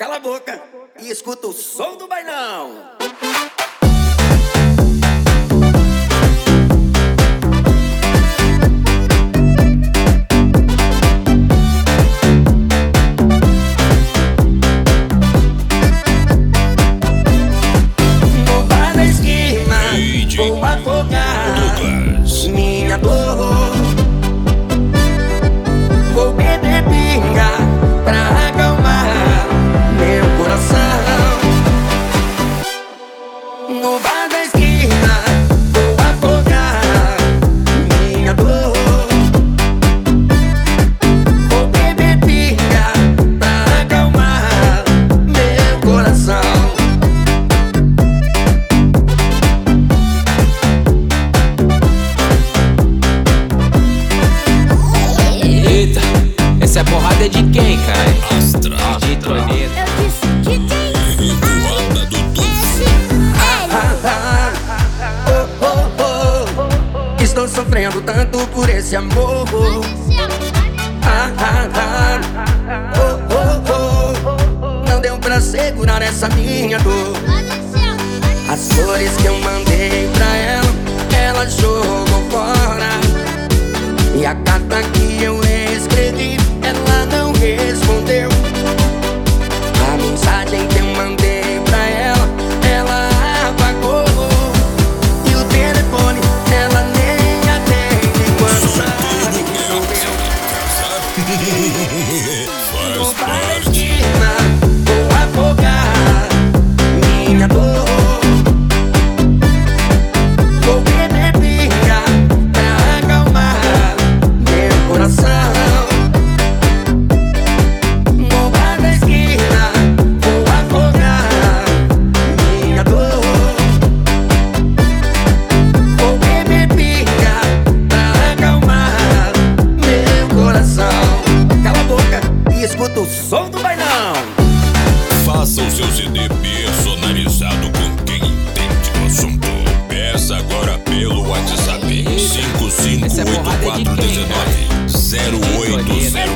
Cala a boca e escuta o som do bailão. No bar da esquina vou afogar minha dor. Vou beber pinga pra acalmar meu coração. No bar da esquina vou afogar minha dor. Vou beber pinga pra acalmar meu coração. Eita, essa é porrada de quem, cara? Astral. De troneiro. Eu disse que tem Revoada do Tufi. Estou sofrendo tanto por esse amor. Não deu pra segurar essa minha dor. As flores que eu mandei pra ela, ela jogou fora. E a carta que eu escrevi, ela não respondeu. A mensagem que eu mandei pra ela, ela apagou. E o telefone, ela nem atende quando sabe que sou eu. Faz parte. Vou afogar minha dor. Vou beber pinga pra acalmar meu coração. No bar da esquina vou afogar minha dor. Vou beber pinga pra acalmar meu coração. Cala a boca e escuta o som do bailão. Faça o seu CD personalizado com quem entende do assunto. Peça agora pelo WhatsApp Essa é porrada de quem, cara? 558419 0800.